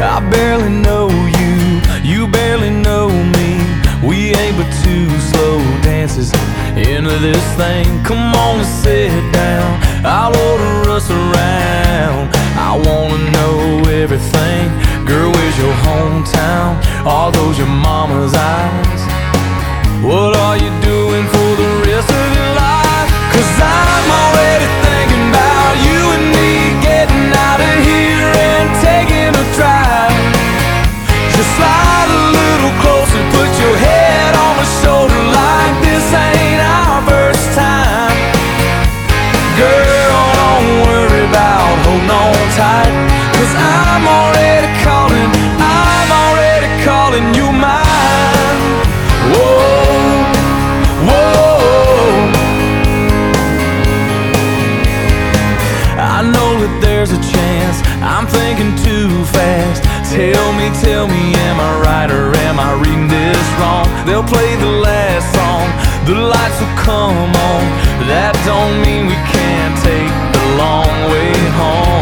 I barely know you, you barely know me. We ain't but two slow dances into this thing. Come on and sit down, I'll order us around. I wanna know everything. Girl, where's your hometown? Are those your mama's eyes? What are you doing for the rest of your life? 'Cause I'm already thinking about you and me getting out of here and taking a drive. Just slide a little closer, put your head on my shoulder like this ain't our first time. Girl, don't worry about holding on tight, 'cause I'm already calling you mine. Whoa, whoa. I know that there's a chance I'm thinking too fast. Tell me, am I right or am I reading this wrong? They'll play the last song, the lights will come on. That don't mean we can't take the long way home.